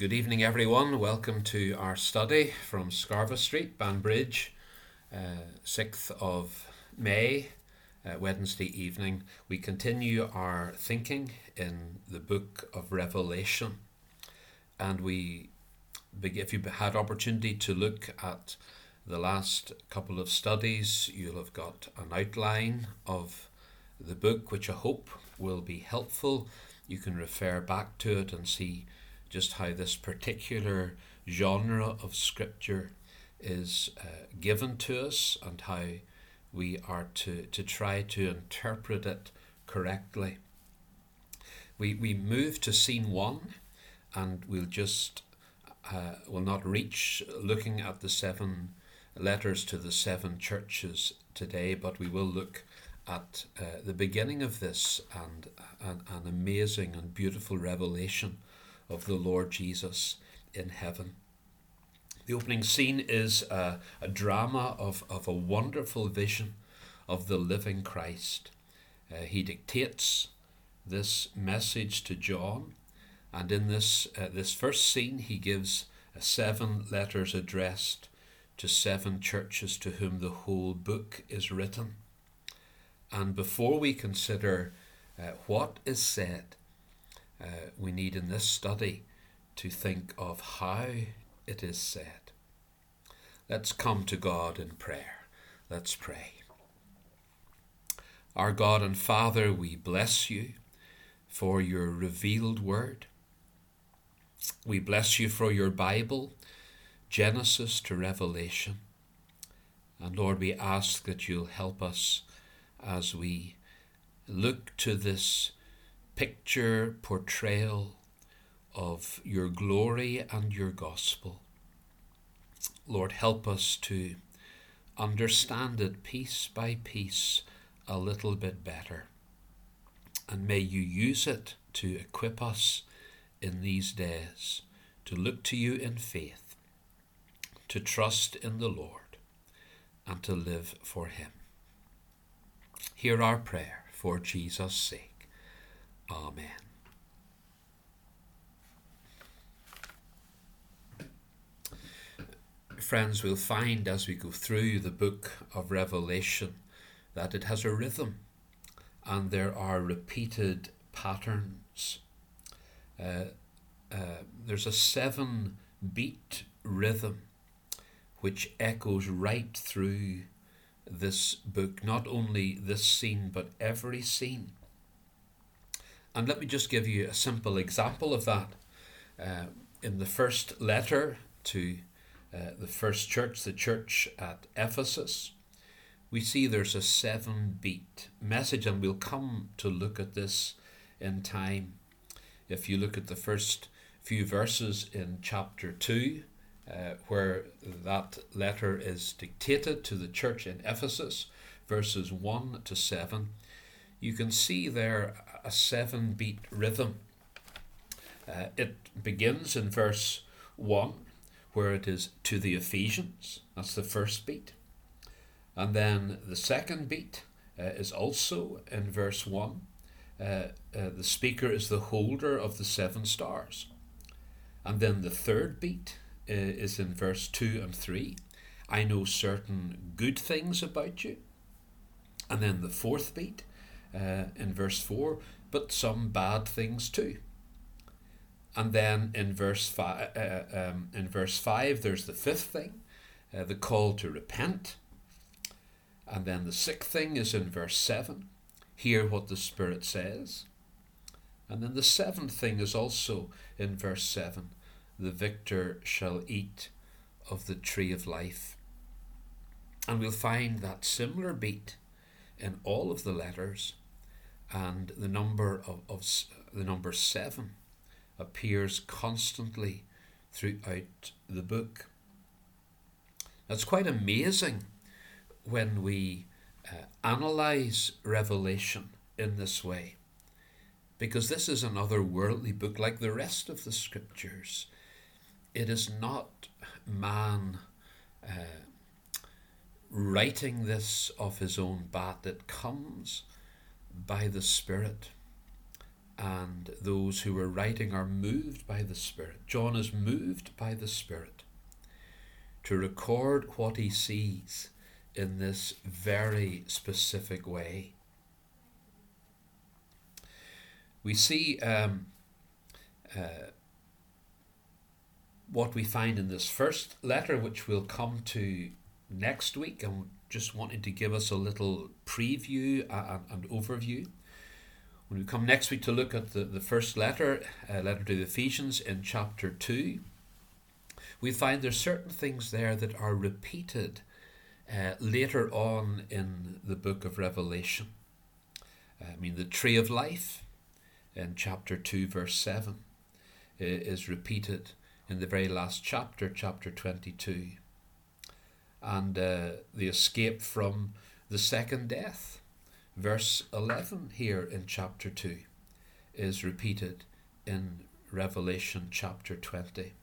Good evening, everyone. Welcome to our study from Scarva Street, Banbridge, 6th of May, Wednesday evening. We continue our thinking in the book of Revelation, and if you had opportunity to look at the last couple of studies, you'll have got an outline of the book, which I hope will be helpful. You can refer back to it and see just how this particular genre of scripture is given to us and how we are to try to interpret it correctly. We move to scene one, and we'll not reach looking at the 7 letters to the 7 churches today, but we will look at the beginning of this and an amazing and beautiful revelation of the Lord Jesus in heaven. The opening scene is a drama of a wonderful vision of the living Christ. He dictates this message to John, and in this first scene he gives 7 letters addressed to 7 churches to whom the whole book is written. And before we consider what is said, we need in this study to think of how it is said. Let's come to God in prayer. Let's pray. Our God and Father, we bless you for your revealed word. We bless you for your Bible, Genesis to Revelation. And Lord, we ask that you'll help us as we look to this picture, portrayal of your glory and your gospel. Lord, help us to understand it piece by piece a little bit better. And may you use it to equip us in these days to look to you in faith, to trust in the Lord, and to live for him. Hear our prayer for Jesus' sake. Amen. Friends, we'll find as we go through the book of Revelation that it has a rhythm and there are repeated patterns. There's a 7-beat rhythm which echoes right through this book, not only this scene but every scene. And let me just give you a simple example of that. In the first letter to the first church, the church at Ephesus, we see there's a 7-beat message, and we'll come to look at this in time. If you look at the first few verses in chapter 2, where that letter is dictated to the church in Ephesus, verses 1 to 7, you can see there a 7-beat rhythm. It begins in verse 1, where it is to the Ephesians. That's the first beat. And then the second beat is also in verse 1. The speaker is the holder of the 7 stars. And then the third beat is in verse 2 and 3. I know certain good things about you. And then the fourth beat in verse 4, but some bad things too. And then in verse 5, there's the fifth thing, the call to repent. And then the sixth thing is in verse 7, hear what the Spirit says. And then the 7th thing is also in verse 7, the victor shall eat of the tree of life. And we'll find that similar beat in all of the letters, and the number the number 7 appears constantly throughout the book. That's quite amazing when we analyze Revelation in this way, because this is an otherworldly book like the rest of the scriptures. It is not man writing this of his own bat. It comes by the Spirit, and those who are writing are moved by the Spirit. John is moved by the Spirit to record what he sees in this very specific way. We see what we find in this first letter, which we'll come to next week, and just wanted to give us a little preview and overview. When we come next week to look at the first letter, letter to the Ephesians in chapter 2, we find there's certain things there that are repeated later on in the book of Revelation. The tree of life in chapter 2 verse 7 is repeated in the very last chapter, chapter 22. And the escape from the second death, verse 11 here in chapter 2, is repeated in Revelation chapter 20.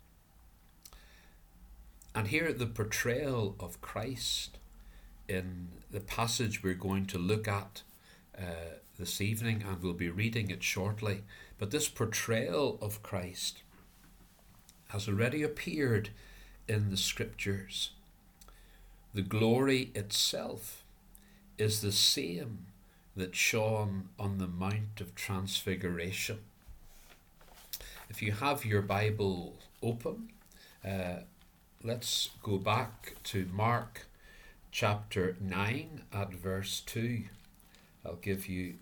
And here the portrayal of Christ in the passage we're going to look at this evening, and we'll be reading it shortly. But this portrayal of Christ has already appeared in the scriptures. The glory itself is the same that shone on the Mount of Transfiguration. If you have your Bible open, let's go back to Mark chapter 9 at verse 2. I'll give you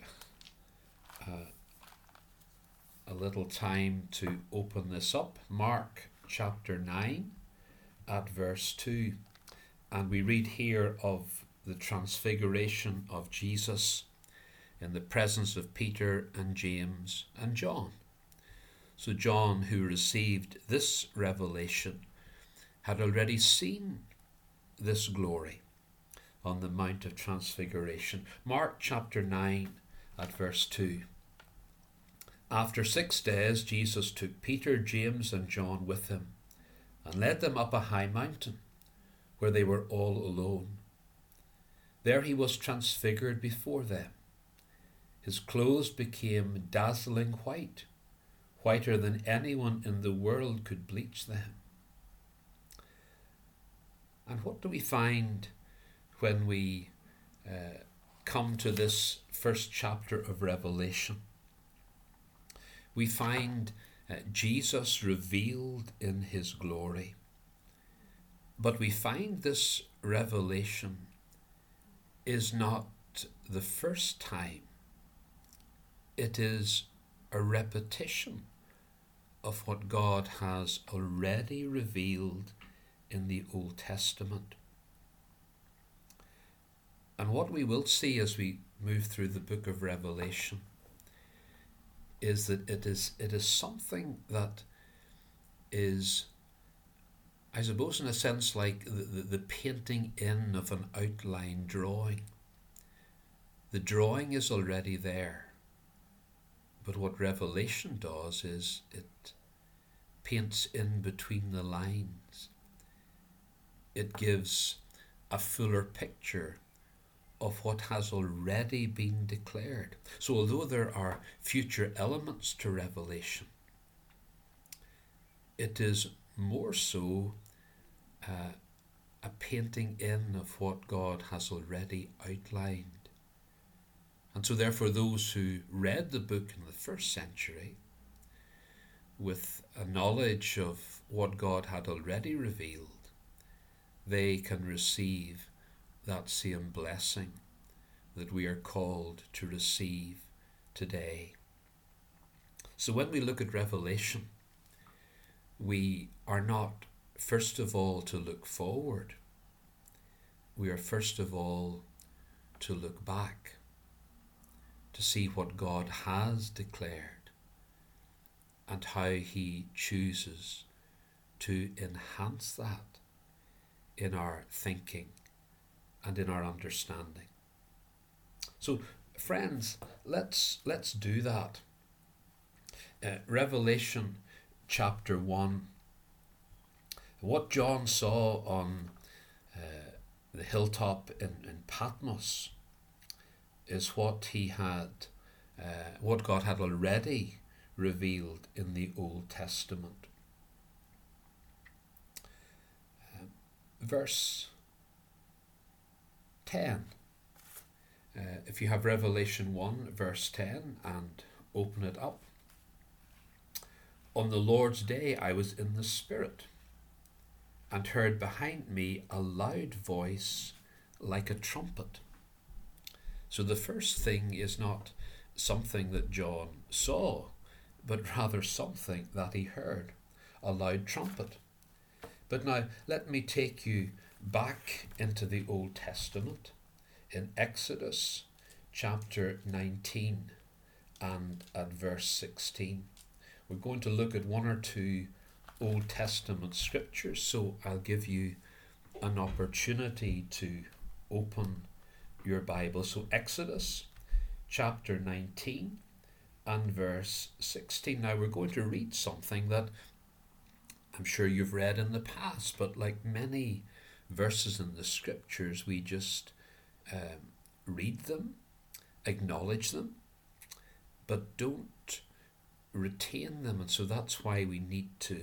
a little time to open this up. Mark chapter 9 at verse 2. And we read here of the transfiguration of Jesus in the presence of Peter and James and John. So John, who received this revelation, had already seen this glory on the Mount of Transfiguration. Mark chapter 9 at verse 2. After 6 days, Jesus took Peter, James, and John with him and led them up a high mountain where they were all alone. There he was transfigured before them. His clothes became dazzling white, whiter than anyone in the world could bleach them. And what do we find when we come to this first chapter of Revelation? We find Jesus revealed in his glory. But we find this revelation is not the first time. It is a repetition of what God has already revealed in the Old Testament. And what we will see as we move through the book of Revelation is that it is something that is, I suppose, in a sense, like the painting in of an outline drawing. The drawing is already there, but what Revelation does is it paints in between the lines. It gives a fuller picture of what has already been declared. So although there are future elements to Revelation, it is more so a painting in of what God has already outlined. And so therefore those who read the book in the first century with a knowledge of what God had already revealed, they can receive that same blessing that we are called to receive today. So when we look at Revelation, we are not first of all to look forward. We are first of all to look back, to see what God has declared and how he chooses to enhance that in our thinking and in our understanding. So, friends, let's do that. Revelation chapter 1. What John saw on the hilltop in Patmos is what he had, what God had already revealed in the Old Testament. Verse 10. If you have Revelation 1 verse 10 and open it up. On the Lord's day I was in the Spirit, and heard behind me a loud voice like a trumpet. So the first thing is not something that John saw, but rather something that he heard, a loud trumpet. But now let me take you back into the Old Testament in Exodus chapter 19 and at verse 16. We're going to look at one or two Old Testament scriptures, so I'll give you an opportunity to open your Bible. So Exodus chapter 19 and verse 16. Now we're going to read something that I'm sure you've read in the past, but like many verses in the scriptures, we just read them, acknowledge them, but don't retain them. And so that's why we need to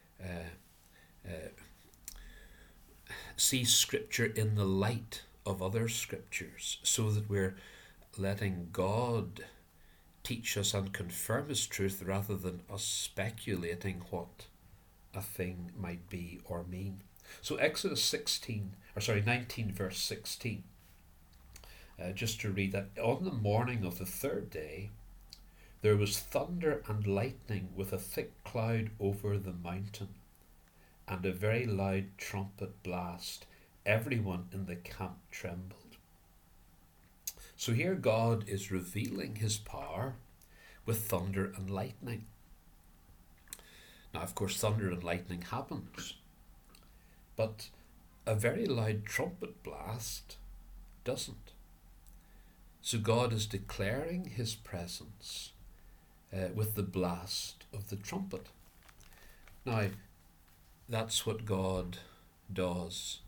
see scripture in the light of other scriptures, so that we're letting God teach us and confirm his truth rather than us speculating what a thing might be or mean. So Exodus 19 verse 16, just to read that. On the morning of the third day there was thunder and lightning with a thick cloud over the mountain, and a very loud trumpet blast. Everyone in the camp trembled. So here God is revealing his power with thunder and lightning. Now, of course, thunder and lightning happens, but a very loud trumpet blast doesn't. So God is declaring his presence with the blast of the trumpet. Now, that's what God does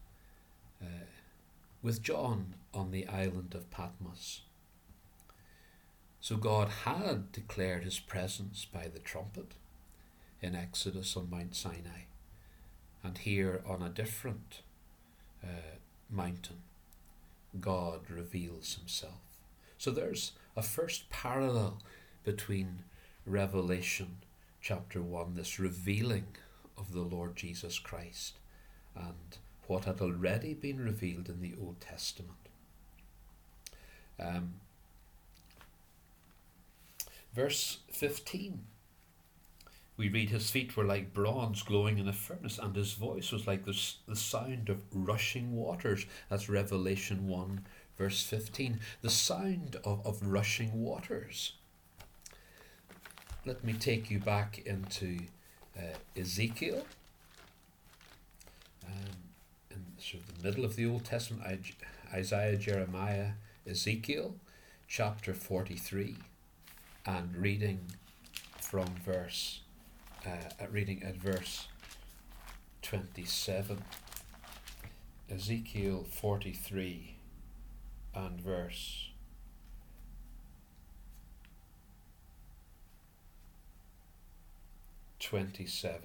with John on the island of Patmos. So God had declared his presence by the trumpet in Exodus on Mount Sinai, and here on a different mountain, God reveals himself. So there's a first parallel between Revelation chapter 1, this revealing of the Lord Jesus Christ, and what had already been revealed in the Old Testament. Verse 15, we read, his feet were like bronze glowing in a furnace, and his voice was like the sound of rushing waters. That's Revelation 1 verse 15, the sound of rushing waters. Let me take you back into Ezekiel, in sort of the middle of the Old Testament, Isaiah, Jeremiah, Ezekiel, chapter 43, and reading at verse 27. Ezekiel 43 and verse 27.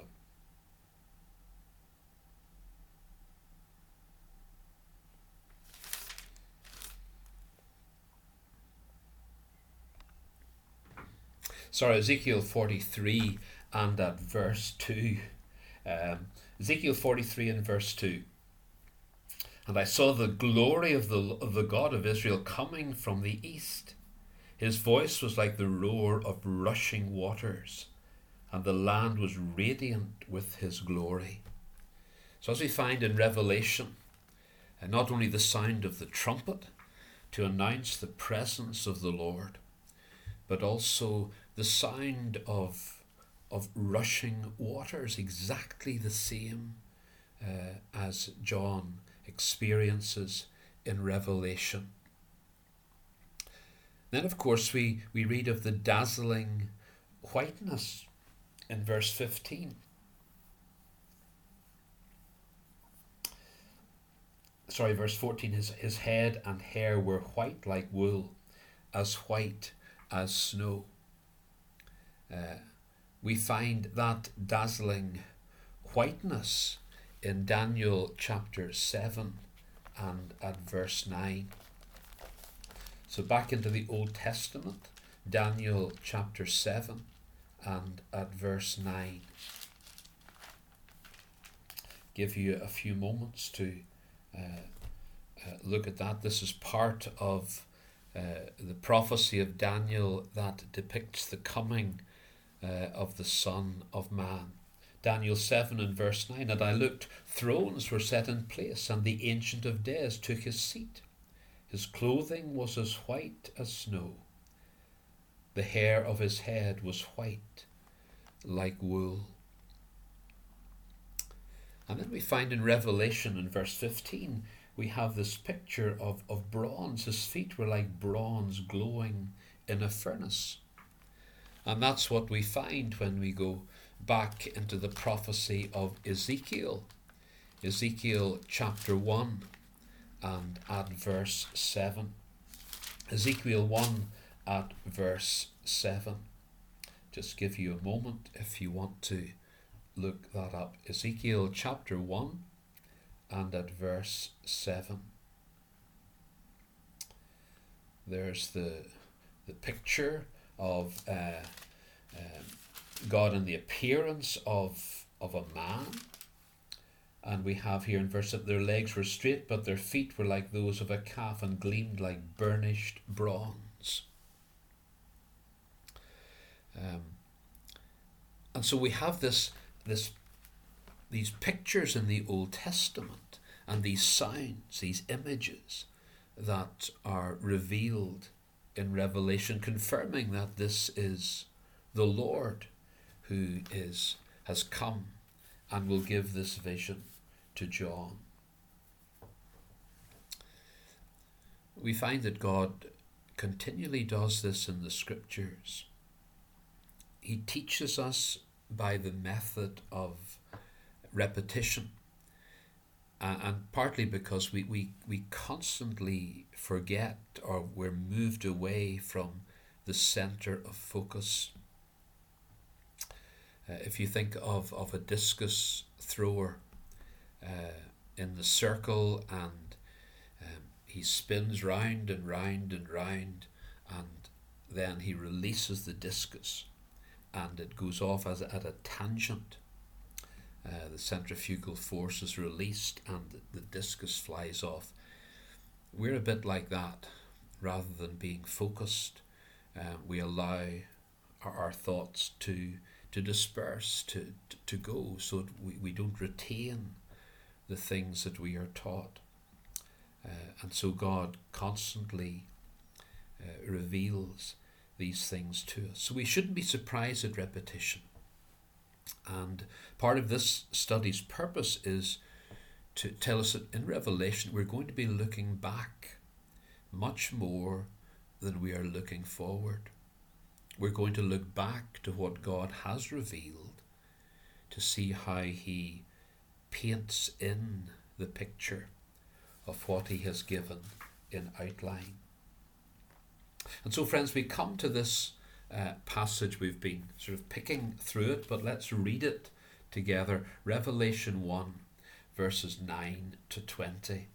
Sorry, Ezekiel 43 and at verse 2. Ezekiel 43 and verse 2. And I saw the glory of the God of Israel coming from the east. His voice was like the roar of rushing waters, and the land was radiant with his glory. So as we find in Revelation, not only the sound of the trumpet to announce the presence of the Lord, but also the sound of rushing waters, exactly the same as John experiences in Revelation. Then, of course, we read of the dazzling whiteness in verse 15. Verse 14, his head and hair were white like wool, as white as snow. We find that dazzling whiteness in Daniel chapter 7 and at verse 9. So back into the Old Testament, Daniel chapter 7 and at verse 9. Give you a few moments to look at that. This is part of the prophecy of Daniel that depicts the coming of the Son of Man. Daniel 7 and verse 9, and I looked, thrones were set in place, and the Ancient of Days took his seat. His clothing was as white as snow. The hair of his head was white like wool. And then we find in Revelation in verse 15, we have this picture of bronze. His feet were like bronze glowing in a furnace. And that's what we find when we go back into the prophecy of Ezekiel. Ezekiel chapter 1 and at verse 7. Ezekiel 1 at verse 7. Just give you a moment if you want to look that up. Ezekiel chapter 1 and at verse 7. There's the picture of God in the appearance of a man. And we have here in verse 7, their legs were straight, but their feet were like those of a calf and gleamed like burnished bronze. And so we have these pictures in the Old Testament and these sounds, these images that are revealed in Revelation, confirming that this is the Lord who has come and will give this vision to John. We find that God continually does this in the Scriptures. He teaches us by the method of repetition, and partly because we constantly forget, or we're moved away from the center of focus. If you think of a discus thrower in the circle, and he spins round and round and round, and then he releases the discus and it goes off at a tangent. The centrifugal force is released and the discus flies off. We're a bit like that. Rather than being focused, we allow our thoughts to disperse, to go, so that we don't retain the things that we are taught. And so God constantly reveals these things to us. So we shouldn't be surprised at repetition. And part of this study's purpose is to tell us that in Revelation we're going to be looking back much more than we are looking forward. We're going to look back to what God has revealed, to see how He paints in the picture of what He has given in outline. And so, friends, we come to this passage. We've been sort of picking through it, but let's read it together. Revelation 1, verses 9 to 20.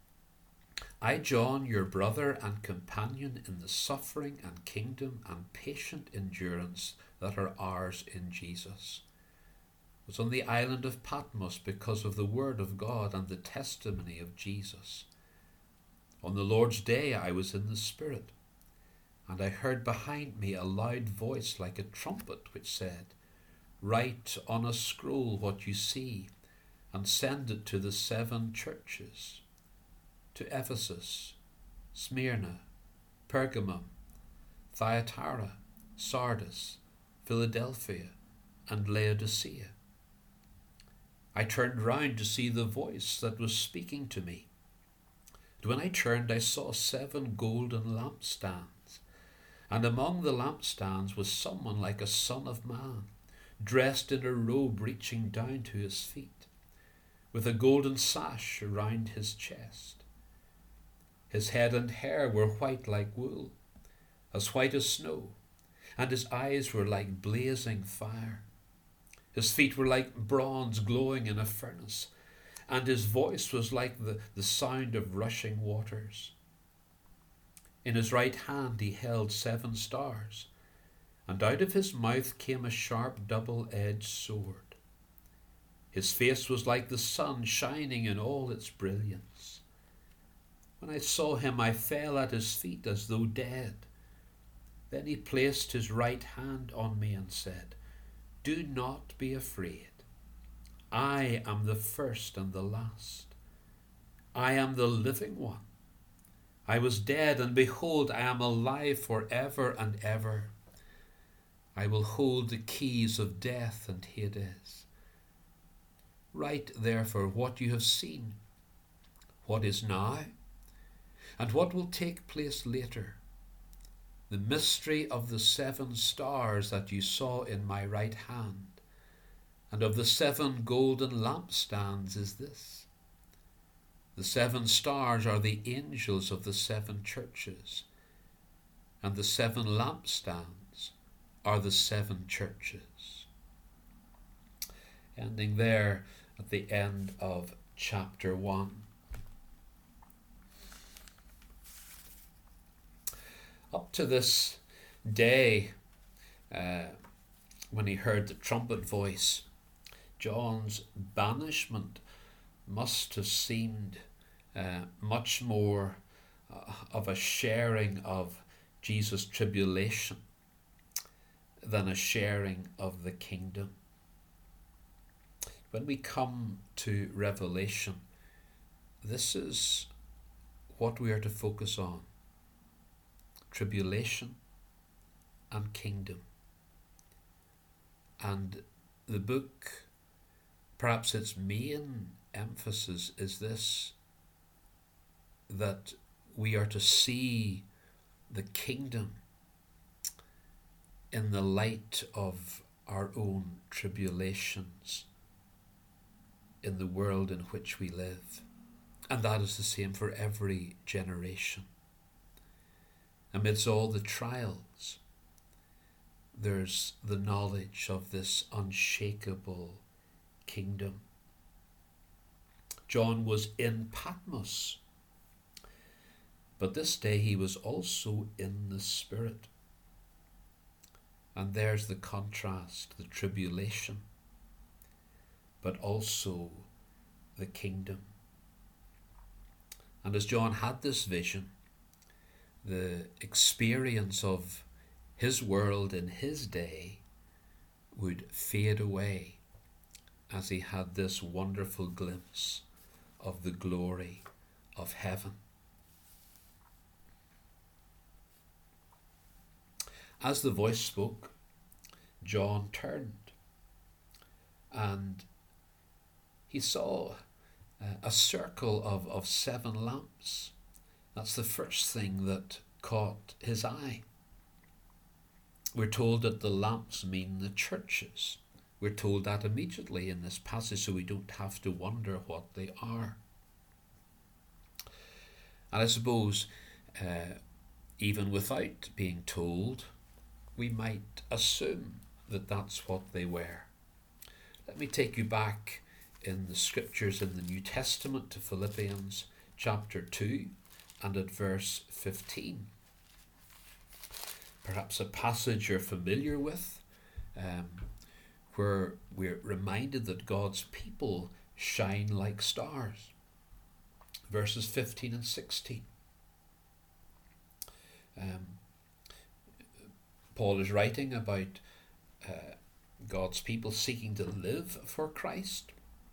I, John, your brother and companion in the suffering and kingdom and patient endurance that are ours in Jesus, was on the island of Patmos because of the word of God and the testimony of Jesus. On the Lord's day I was in the Spirit, and I heard behind me a loud voice like a trumpet which said, Write on a scroll what you see, and send it to the 7 churches, to Ephesus, Smyrna, Pergamum, Thyatira, Sardis, Philadelphia, and Laodicea. I turned round to see the voice that was speaking to me. And when I turned, I saw 7 golden lampstands. And among the lampstands was someone like a son of man, dressed in a robe reaching down to his feet, with a golden sash around his chest. His head and hair were white like wool, as white as snow, and his eyes were like blazing fire. His feet were like bronze glowing in a furnace, and his voice was like the sound of rushing waters. In his right hand he held 7 stars, and out of his mouth came a sharp double-edged sword. His face was like the sun shining in all its brilliance. When I saw him, I fell at his feet as though dead. Then he placed his right hand on me and said, "Do not be afraid. I am the first and the last. I am the living one. I was dead, and behold, I am alive forever and ever. I will hold the keys of death and Hades. Write therefore what you have seen, what is now, and what will take place later. The mystery of the 7 stars that you saw in my right hand, and of the 7 golden lampstands is this. The 7 stars are the angels of the 7 churches, and the 7 lampstands are the 7 churches." Ending there at the end of chapter 1. Up to this day, when he heard the trumpet voice, John's banishment must have seemed much more of a sharing of Jesus' tribulation than a sharing of the kingdom. When we come to Revelation, this is what we are to focus on: tribulation and kingdom. And the book, perhaps its main emphasis is this, that we are to see the kingdom in the light of our own tribulations in the world in which we live. And that is the same for every generation. Amidst all the trials, there's the knowledge of this unshakable kingdom. John was in Patmos, but this day he was also in the Spirit. And there's the contrast, the tribulation, but also the kingdom. And as John had this vision, the experience of his world in his day would fade away as he had this wonderful glimpse of the glory of heaven. As the voice spoke, John turned and he saw a circle of 7 lamps. That's the first thing that caught his eye. We're told that the lamps mean the churches. We're told that immediately in this passage, so we don't have to wonder what they are. And I suppose, even without being told, we might assume that that's what they were. Let me take you back in the scriptures in the New Testament to Philippians chapter 2 and at verse 15. Perhaps a passage you're familiar with, where we're reminded that God's people shine like stars. Verses 15 and 16. Paul is writing about God's people seeking to live for Christ,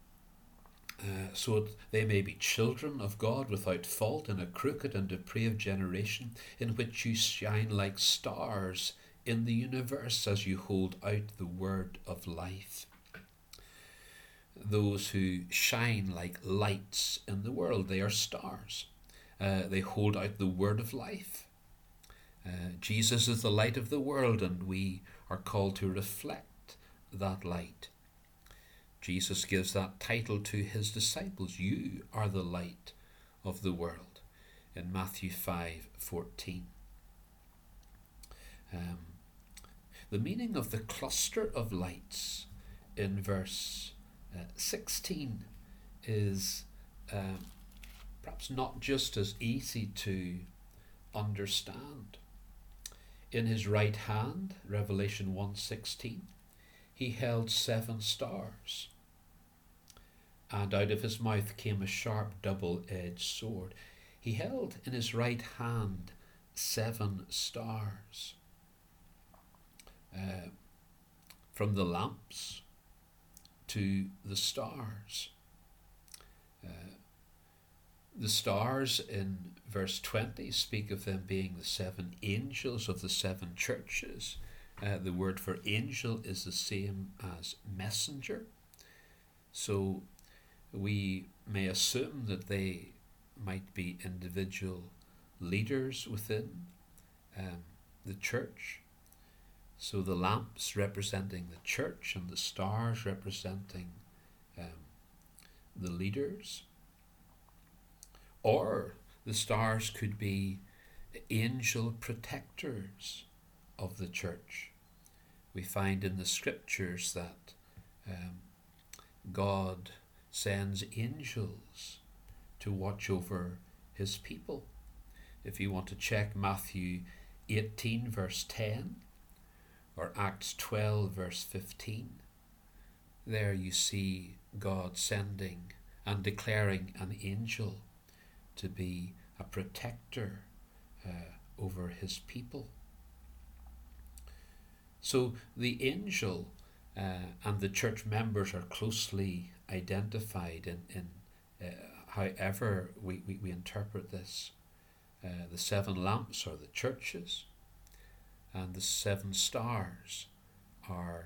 so that they may be children of God without fault in a crooked and depraved generation, in which you shine like stars in the universe as you hold out the word of life. Those who shine like lights in the world, they are stars. They hold out the word of life. Jesus is the light of the world, and we are called to reflect that light. Jesus gives that title to his disciples: "You are the light of the world," in Matthew 5:14. The meaning of the cluster of lights in verse 16 is perhaps not just as easy to understand. In his right hand, Revelation 1:16, he held 7 stars, and out of his mouth came a sharp double-edged sword. He held in his right hand 7 stars. From the lamps to the stars. The stars in verse 20 speak of them being the 7 angels of the 7 churches. The word for angel is the same as messenger. So we may assume that they might be individual leaders within the church. So the lamps representing the church and the stars representing the leaders. Or the stars could be angel protectors of the church. We find in the scriptures that God sends angels to watch over his people. If you want to check Matthew 18 verse 10 or Acts 12 verse 15, there you see God sending and declaring an angel to be a protector over his people. So the angel and the church members are closely identified in however we interpret this. The 7 lamps are the churches, and the 7 stars are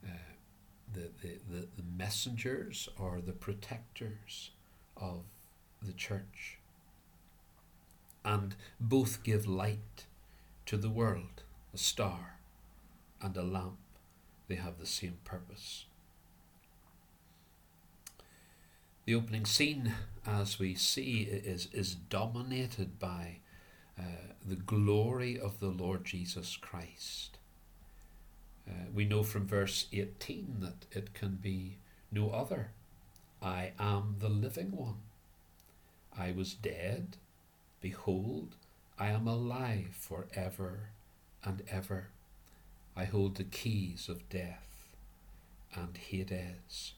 the messengers or the protectors of the church. And both give light to the world. A star and a lamp, they have the same purpose. The opening scene, as we see, is dominated by the glory of the Lord Jesus Christ. We know from verse 18 that it can be no other. I am the living one. I was dead. Behold, I am alive forever and ever. I hold the keys of death and Hades.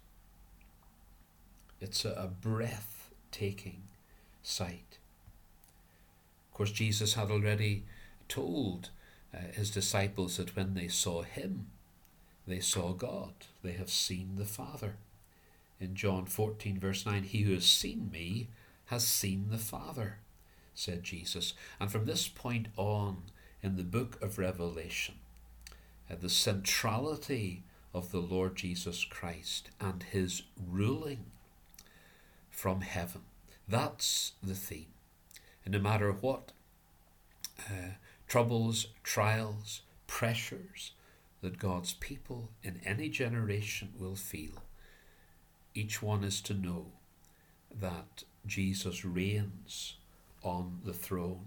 It's a breathtaking sight. Of course, Jesus had already told his disciples that when they saw him, they saw God. They have seen the Father. In John 14 verse 9, he who has seen me has seen the Father, said Jesus. And from this point on in the book of Revelation, the centrality of the Lord Jesus Christ and his ruling from heaven, that's the theme. And no matter what troubles, trials, pressures that God's people in any generation will feel, each one is to know that Jesus reigns on the throne.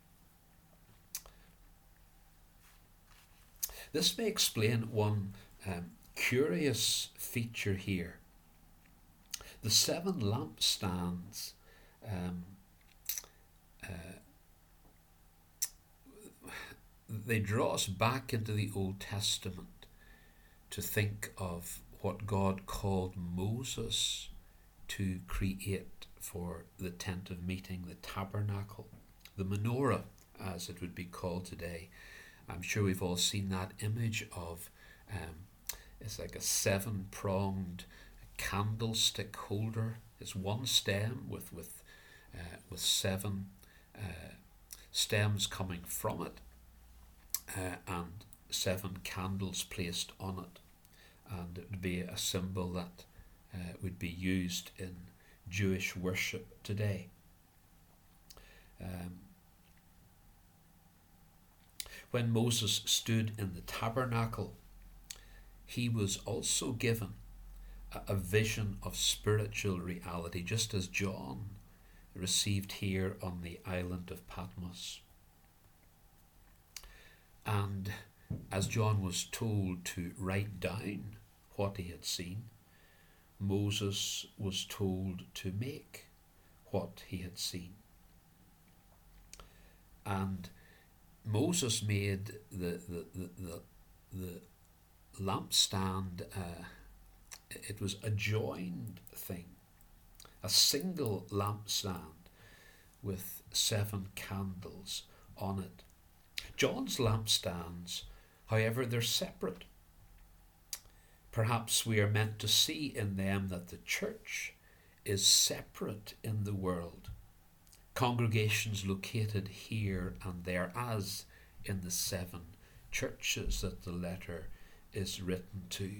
This may explain one curious feature here. The 7 lampstands they draw us back into the Old Testament to think of what God called Moses to create for the tent of meeting, the tabernacle, the menorah, as it would be called today. I'm sure we've all seen that image of it's like a 7-pronged candlestick holder. It's one stem with 7 stems coming from it, and 7 candles placed on it, and it would be a symbol that would be used in Jewish worship today. When Moses stood in the tabernacle, he was also given a vision of spiritual reality, just as John received here on the island of Patmos. And as John was told to write down what he had seen, Moses was told to make what he had seen. And Moses made the lampstand, it was a joined thing, a single lampstand with 7 candles on it. John's lampstands, however, they're separate. Perhaps we are meant to see in them that the church is separate in the world. Congregations located here and there, as in the 7 churches that the letter is written to.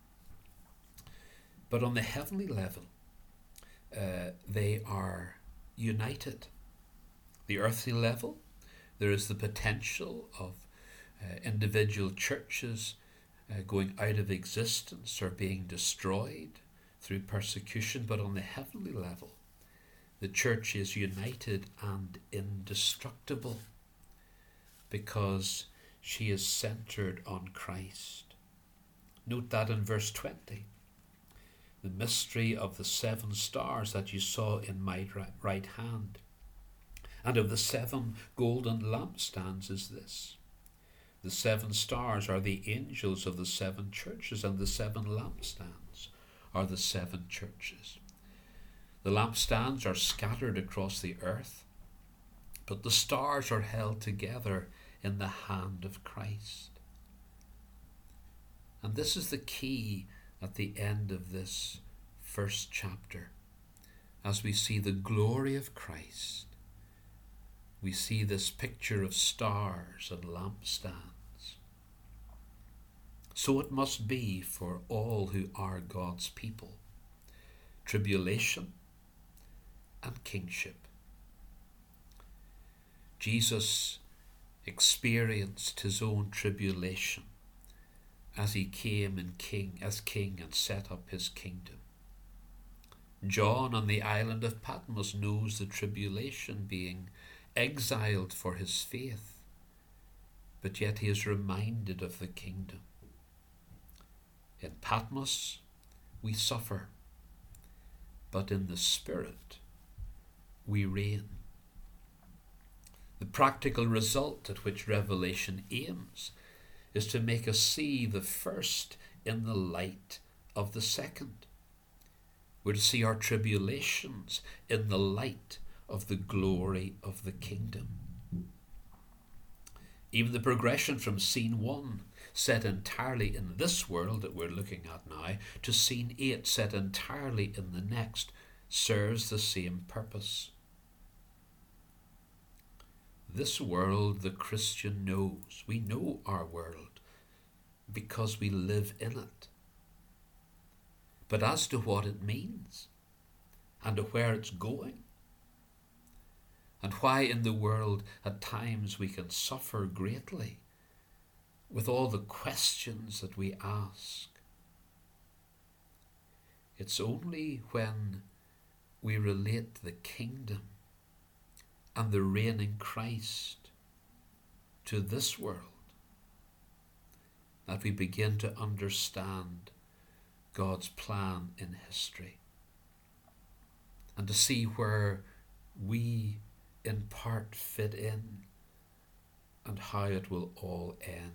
But on the heavenly level, they are united. The earthly level, there is the potential of individual churches going out of existence or being destroyed through persecution. But on the heavenly level, the church is united and indestructible because she is centered on Christ. Note that in verse 20. The mystery of the 7 stars that you saw in my right hand and of the 7 golden lampstands is this. The 7 stars are the angels of the 7 churches, and the 7 lampstands are the 7 churches. The lampstands are scattered across the earth, but the stars are held together in the hand of Christ. And this is the key at the end of this first chapter. As we see the glory of Christ, we see this picture of stars and lampstands. So it must be for all who are God's people. Tribulation and kingship. Jesus experienced his own tribulation as he came as king and set up his kingdom. John on the island of Patmos knows the tribulation, being exiled for his faith, but yet he is reminded of the kingdom. In Patmos we suffer, but in the Spirit we reign. The practical result at which Revelation aims is to make us see the first in the light of the second. We're to see our tribulations in the light of the glory of the kingdom. Even the progression from scene 1, set entirely in this world that we're looking at now, to scene 8, set entirely in the next, serves the same purpose. This world the Christian knows. We know our world because we live in it. But as to what it means and to where it's going, and why in the world at times we can suffer greatly with all the questions that we ask, it's only when we relate the kingdom and the reigning Christ to this world that we begin to understand God's plan in history and to see where we in part fit in and how it will all end.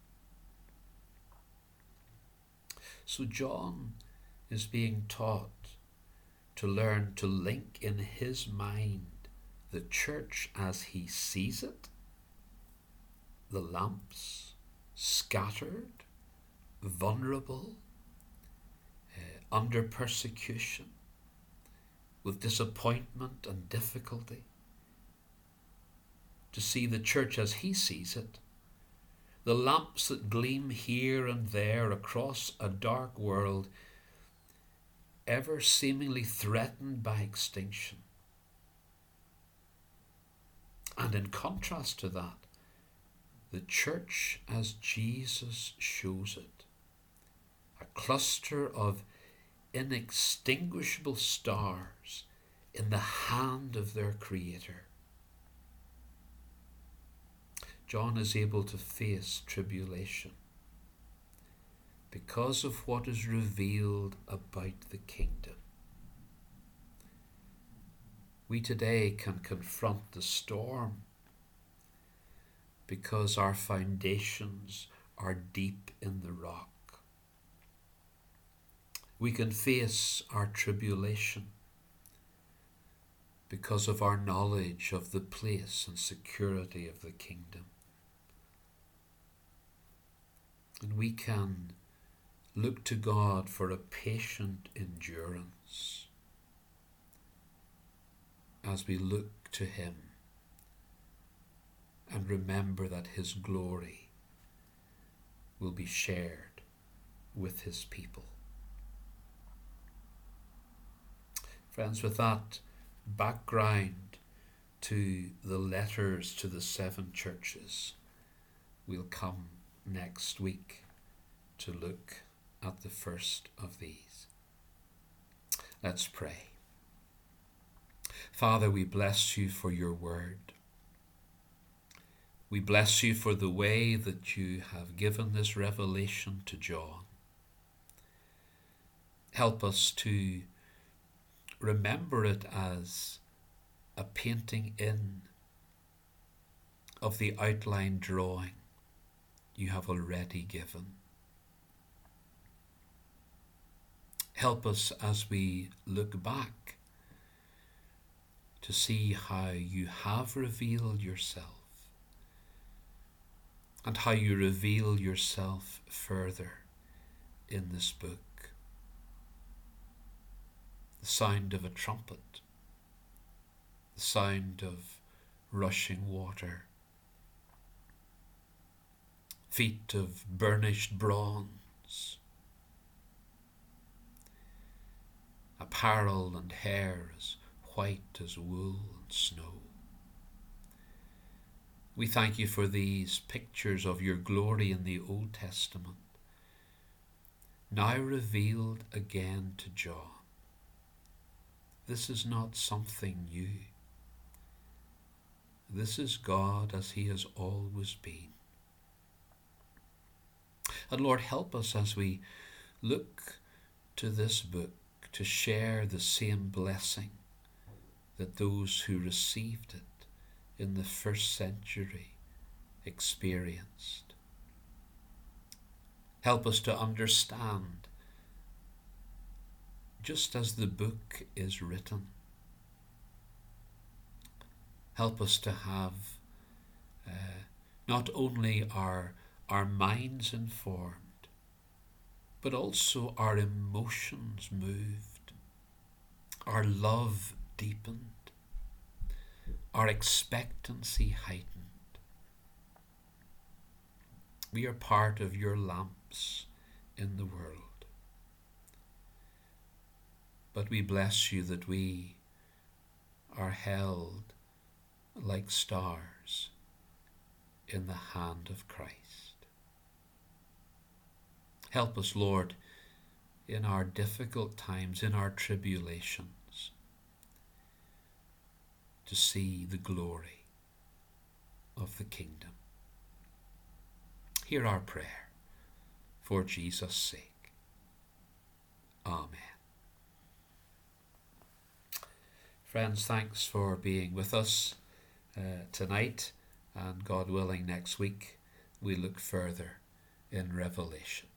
So John is being taught to learn to link in his mind the church as he sees it, the lamps scattered, vulnerable, under persecution, with disappointment and difficulty, to see the church as he sees it, the lamps that gleam here and there across a dark world, ever seemingly threatened by extinction. And in contrast to that, the church as Jesus shows it, a cluster of inextinguishable stars in the hand of their Creator. John is able to face tribulation because of what is revealed about the kingdom. We today can confront the storm because our foundations are deep in the rock. We can face our tribulation because of our knowledge of the place and security of the kingdom. And we can look to God for a patient endurance as we look to Him and remember that His glory will be shared with His people. Friends, with that background to the letters to the 7 churches, we'll come next week to look at the first of these. Let's pray. Father, we bless you for your word. We bless you for the way that you have given this revelation to John. Help us to remember it as a painting in of the outline drawing you have already given. Help us as we look back to see how you have revealed yourself and how you reveal yourself further in this book. The sound of a trumpet, the sound of rushing water, feet of burnished bronze, apparel and hair as white as wool and snow. We thank you for these pictures of your glory in the Old Testament, now revealed again to John. This is not something new. This is God as He has always been. And Lord, help us as we look to this book to share the same blessing that those who received it in the first century experienced. Help us to understand, just as the book is written, help us to have not only our minds informed, but also our emotions moved, our love deepened, our expectancy heightened. We are part of your lamps in the world. But we bless you that we are held like stars in the hand of Christ. Help us, Lord, in our difficult times, in our tribulations, to see the glory of the kingdom. Hear our prayer for Jesus' sake. Amen. Friends, thanks for being with us tonight, and God willing, next week we look further in Revelation.